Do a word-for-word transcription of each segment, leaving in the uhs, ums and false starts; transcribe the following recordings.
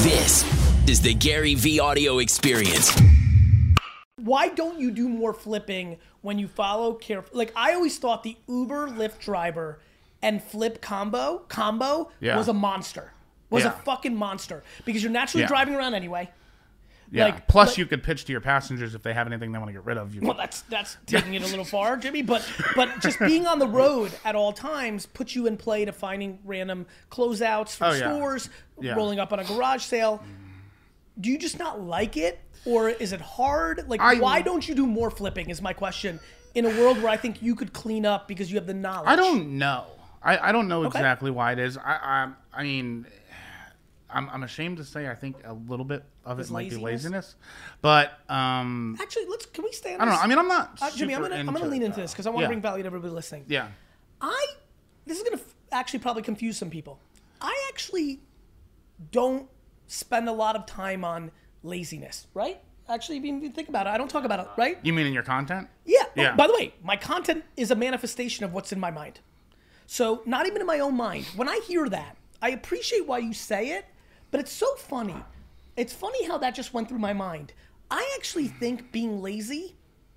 This is the Gary V audio experience. Why don't you do more flipping when you follow careful? Like, I always thought the Uber Lyft driver and flip combo combo Yeah. was a monster. Was Yeah. a fucking monster. Because you're naturally Yeah. driving around anyway. Yeah. Like, Plus, like- you could pitch to your passengers if they have anything they want to get rid of. You Well, that's that's taking it a little far, Jimmy. But but just being on the road at all times puts you in play to finding random closeouts from Oh, yeah. stores, Yeah. rolling up on a garage sale. Do you just not like it, or is it hard? Like, I- why don't you do more flipping? Is my question. In a world where I think you could clean up because you have the knowledge. I don't know. I, I don't know Okay. exactly why it is. I I, I mean, I'm, I'm ashamed to say I think a little bit of it Is might be laziness? laziness, but um, Actually, let's. Can we stay on I don't this? know. I mean, I'm not. Uh, Jimmy, I'm super gonna I'm into gonna lean it, into though. this because I want to Yeah. bring value to everybody listening. Yeah. I this is gonna f- actually probably confuse some people. I actually don't spend a lot of time on laziness, right? Actually, if you think about it, I don't talk about it, right? You mean in your content? Yeah. Oh, Yeah. by the way, my content is a manifestation of what's in my mind. So not even in my own mind. When I hear that, I appreciate why you say it, but it's so funny. It's funny how that just went through my mind. I actually think being lazy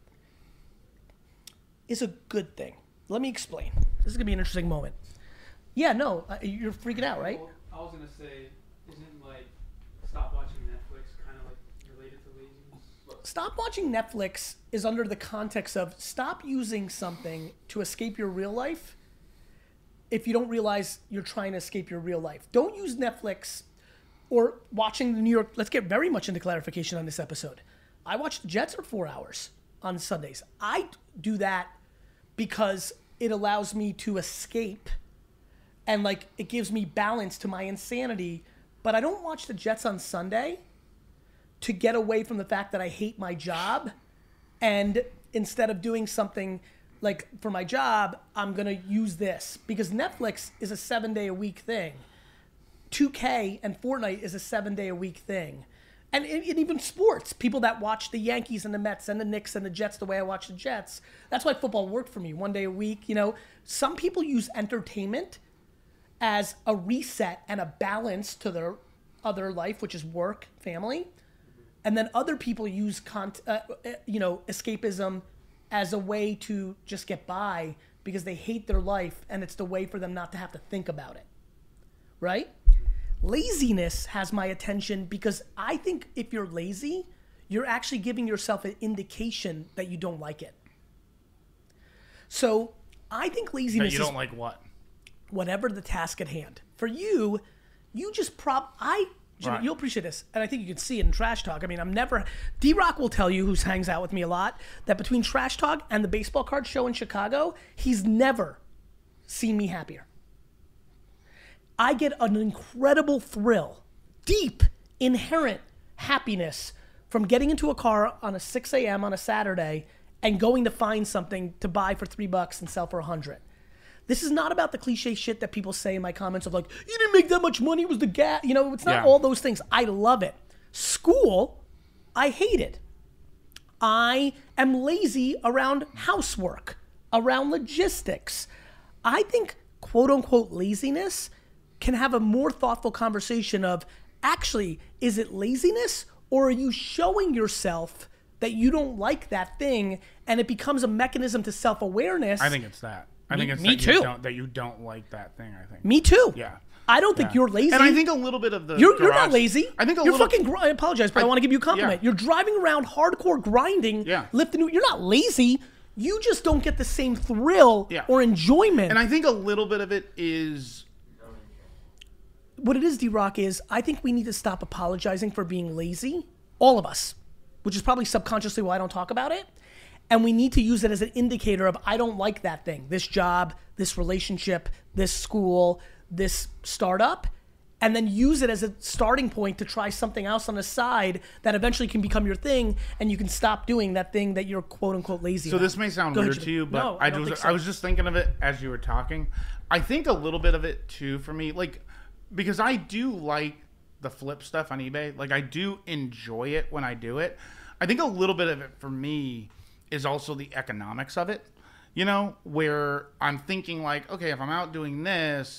is a good thing. Let me explain. This is gonna be an interesting moment. Yeah, no, uh, you're freaking out, right? Well, I was gonna say, isn't like stop watching Netflix kind of like related to laziness? Stop watching Netflix is under the context of stop using something to escape your real life if you don't realize you're trying to escape your real life. Don't use Netflix or watching the New York. Let's get very much into clarification on this episode. I watch the Jets for four hours on Sundays. I do that because it allows me to escape and like it gives me balance to my insanity. But I don't watch the Jets on Sunday to get away from the fact that I hate my job. And instead of doing something like for my job, I'm going to use this because Netflix is a seven day a week thing. two K and Fortnite is a seven day a week thing. And, and even sports, people that watch the Yankees and the Mets and the Knicks and the Jets the way I watch the Jets. That's why football worked for me one day a week. You know, some people use entertainment as a reset and a balance to their other life, which is work, family. And then other people use, con- uh, uh, you know, escapism as a way to just get by because they hate their life and it's the way for them not to have to think about it, right? Laziness has my attention because I think if you're lazy, you're actually giving yourself an indication that you don't like it. So I think That laziness you is don't like what? whatever the task at hand. For you, you just prop. I, Jimmy, Right. you'll appreciate this, and I think you can see it in Trash Talk. I mean, I'm never. D-Rock will tell you, who hangs out with me a lot, that between Trash Talk and the baseball card show in Chicago, he's never seen me happier. I get an incredible thrill, deep, inherent happiness from getting into a car on a six a.m. on a Saturday and going to find something to buy for three bucks and sell for a hundred. This is not about the cliche shit that people say in my comments of like, you didn't make that much money, it was the gas. You know, it's not Yeah. all those things. I love it. School, I hate it. I am lazy around housework, around logistics. I think quote unquote laziness can have a more thoughtful conversation of actually, is it laziness or are you showing yourself that you don't like that thing and it becomes a mechanism to self-awareness? I think it's that. I Me- think it's me that too. You don't, that you don't like that thing. I think. Me too. Yeah. I don't think Yeah. you're lazy. And I think a little bit of the You're, you're not garage- lazy. I think a you're little. fucking. Gr- I apologize, but I, I- want to give you a compliment. yeah. You're driving around hardcore grinding, Yeah. lifting. You're not lazy. You just don't get the same thrill Yeah. or enjoyment. And I think a little bit of it is. What it is, D-Rock, is I think we need to stop apologizing for being lazy, all of us, which is probably subconsciously why I don't talk about it. And we need to use it as an indicator of I don't like that thing, this job, this relationship, this school, this startup, and then use it as a starting point to try something else on the side that eventually can become your thing, and you can stop doing that thing that you're quote unquote lazy So about. this may sound Go ahead, weird to Jimmy. you, but No, I, I don't was think so. I was just thinking of it as you were talking. I think a little bit of it too for me, like because I do like the flip stuff on eBay. Like I do enjoy it when I do it. I think a little bit of it for me is also the economics of it. You know, where I'm thinking like, okay, if I'm out doing this,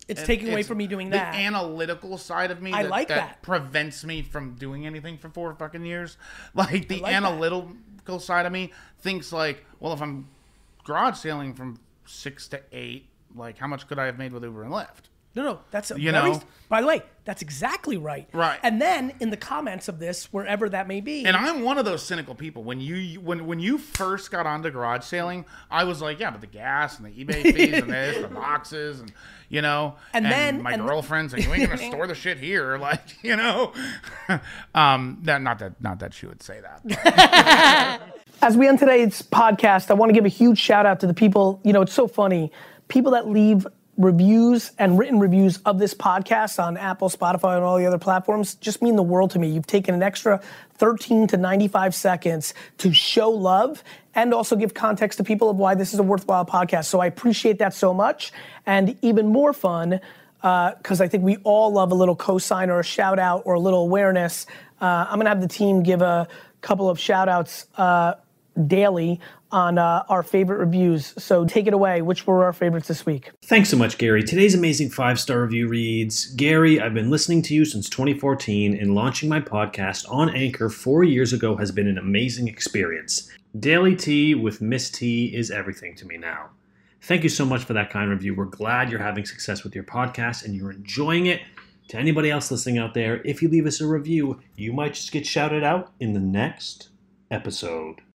It's And taking away from me doing that. The analytical side of me I that, like that, that. prevents me from doing anything for four fucking years. Like the like that. analytical side of me thinks like, well, if I'm garage sailing from six to eight, like how much could I have made with Uber and Lyft? No, no, that's a You very, know? by the way, that's exactly right. Right. And then in the comments of this, wherever that may be, And I'm one of those cynical people. When you when when you first got onto garage sailing, I was like, yeah, but the gas and the eBay fees and this, the boxes, and you know, And then- my and- girlfriend's like, you ain't gonna store the shit here, like you know, um, that not that not that she would say that. But. as we end today's podcast, I want to give a huge shout out to the people. You know, it's so funny. People that leave reviews and written reviews of this podcast on Apple, Spotify, and all the other platforms just mean the world to me. You've taken an extra thirteen to ninety-five seconds to show love and also give context to people of why this is a worthwhile podcast. So I appreciate that so much. And even more fun, because uh, I think we all love a little cosign or a shout out or a little awareness. Uh, I'm gonna have the team give a couple of shout outs uh, daily on uh, our favorite reviews. So take it away. Which were our favorites this week? Thanks so much, Gary. Today's amazing five-star review reads, Gary, I've been listening to you since twenty fourteen, and launching my podcast on Anchor four years ago has been an amazing experience. Daily tea with Miss T is everything to me now. Thank you so much for that kind review. We're glad you're having success with your podcast and you're enjoying it. To anybody else listening out there, if you leave us a review, you might just get shouted out in the next episode.